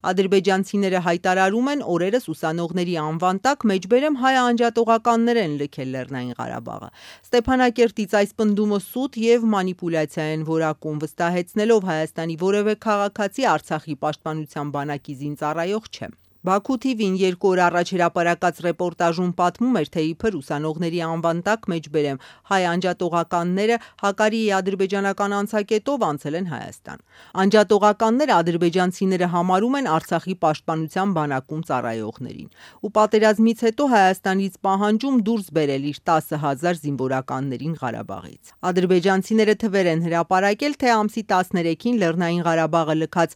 Ադրբեջանցիները հայտարարում են օրերս ուսանողների անվան տակ մեջբերեմ հայ անջատողականներ են լքել Լեռնային Ղարաբաղը։ Ստեփանակերտից այս պնդումը սուտ և մանիպուլյացիա են որակում, վստահեցնելով Հայաստանի որևէ քաղաքացի Արցախի պաշտպանության բանակի զինծառայող չէ։ Բաքու TV-ին 2 օր առաջ հրապարակած ռեպորտաժում պատմում էր, թե իբր ուսանողների անվան տակ մեջբերեմ հայ անջատողականները Հակարիի ադրբեջանական անցակետով անցել են Հայաստան։ Անջատողականները ադրբեջանցիները համարում են Արցախի պաշտպանության բանակում ծառայողներին ու պատերազմից հետո Հայաստանից պահանջում դուրս բերել իր 10,000 զինվորականներին Ղարաբաղից։ Ադրբեջանցիները թվեր են հրապարակել, թե ամսի 13-ին Լեռնային Ղարաբաղը լքած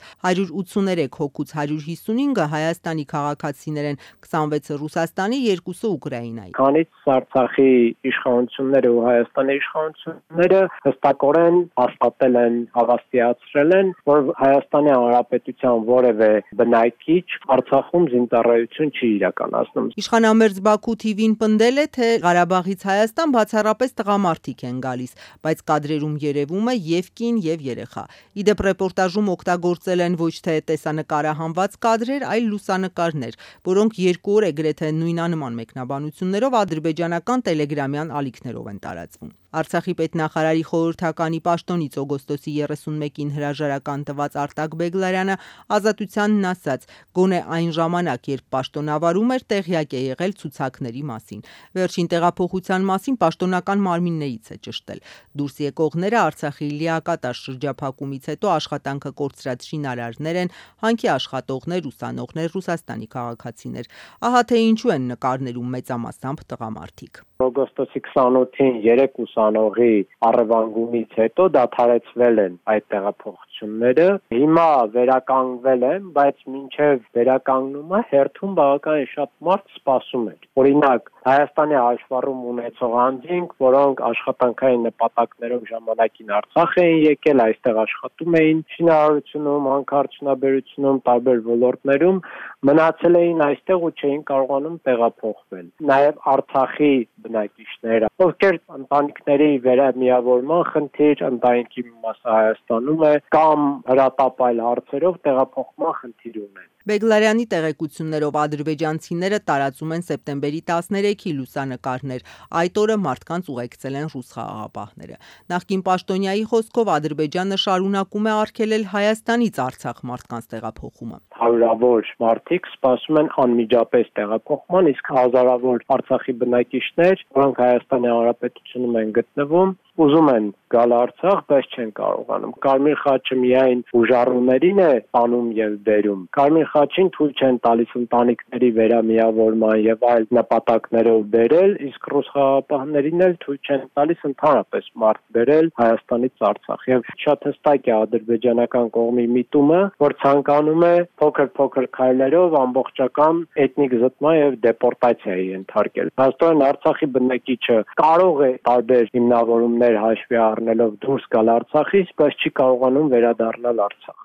183 հոգուց 155-ը Հայաստանի քաղաքացիներ են, 26-ը Ռուսաստանի, 2-ը Ուկրաինայի։ Քանից Արցախի իշխանությունները ու Հայաստանի իշխանությունները հստակորեն հաստատել են, հավաստիացրել են, որ Հայաստանի Հանրապետության որևէ բնակիչ Արցախում զինծառայություն չի իրականացնում։ Իշխանամերձ Բաքու TV-ին պնդել է, թե Ղարաբաղից Հայաստան բացառապես տղամարդիկ են գալիս, բայց կադրերում երևում է և կին և երեխա։ Իդեպ ռեպորտաժում օգտագործել են ոչ թե տեսանկարահանված կադրեր, այլ լուսանկարներ, որոնք 2 օր է գրեթե նույնանման մեկնաբանություններով ադրբեջանական տելեգրամյան ալիքներով են տարածվում։ Արցախի պետնախարարի խորհրդականի պաշտոնից օգոստոսի 31-ին հրաժարական տված Արտակ Բեգլարյանը Ազատությանն ասաց, գոնե այն ժամանակ, երբ պաշտոնավարում էր, տեղյակ է եղել ցուցակների մասին։ Վերջին տեղափոխության մասին պաշտոնական մարմիններից է ճշտել։ Դուրս եկողները Արցախի լիակատար շրջափակումից հետո աշխատանքը կորցրած շինարարներ են, հանքի աշխատողներ, ուսանողներ, Ռուսաստանի քաղաքացիներ։ Ահա թե ինչու են նկարներում մեծամասամբ տղամարդիկ։ Օգոստոսի 28-ին 3 ուսանողի առևանգումից հետո դադարեցվել են այդ տեղափոխությունները։ Հիմա վերականգնվել են, բայց մինչև վերականգնումը հերթում բավականին շատ մարդ սպասում էր։ Օրինակ, Հայաստանի հաշվառում ունեցող անձինք, որոնք աշխատանքային նպատակներով ժամանակին Արցախ էին եկել, այստեղ աշխատում էին շինարարությունում, հանքարդյունաբերությունում, տարբեր ոլորտներում, մնացել էին այստեղ ու չէին կարողանում տեղափոխվել։ Նաև Արցախի բնակիչները, ովքեր ընտանիքների վերամիավորման խնդիր, ընտանիքի մասը Հայաստանում է կամ հրատապ այլ հարցերով տեղափոխման խնդիր ունեն։ Բեգլարյանի տեղեկություններով ադրբեջանցիները տարածում են սեպտեմբերի 13-ի լուսանկարներ։ Այդ օրը մարդկանց ուղեկցել են ռուս խաղաղապահները։ Նախկին պաշտոնյայի խոսքով Ադրբեջանը շարունակում է արգելել Հայաստանից Արցախ մարդկանց տեղափոխումը։ Հարյուրավոր մարդիկ սպասում են անմիջապես տեղափոխման, իսկ հազարավոր Արցախի բնակիչներ, որոնք Հայաստանի Հանրապետությունում են գտնվում, ուզում են գալ Արցախ, բայց չեն կարողանում։ Կարմիր խաչը միայն ուժառուներին է անում եւ բերում։ Կարմիր խաչին թույլ չեն տալիս ընտանիքների վերամիավորման եւ այլ նպատակներով բերել, իսկ ռուս խաղաղապահներին էլ թույլ չեն տալիս ընդհանրապես մարդ բերել Հայաստանից Արցախ։ Եվ շատ հստակ է ադրբեջանական կողմի միտումը, որ ցանկանում է փոքր քայլերով ամբողջական էթնիկ զտման եւ դեպորտացիայի ենթարկել։ Հաստատորեն Արցախի բնակիչը կարող է տարբեր հիմնավորումներ հաշվի առնելով դուրս գալ Արցախից, բայց չի կարողանում վերադառնալ Արցախ։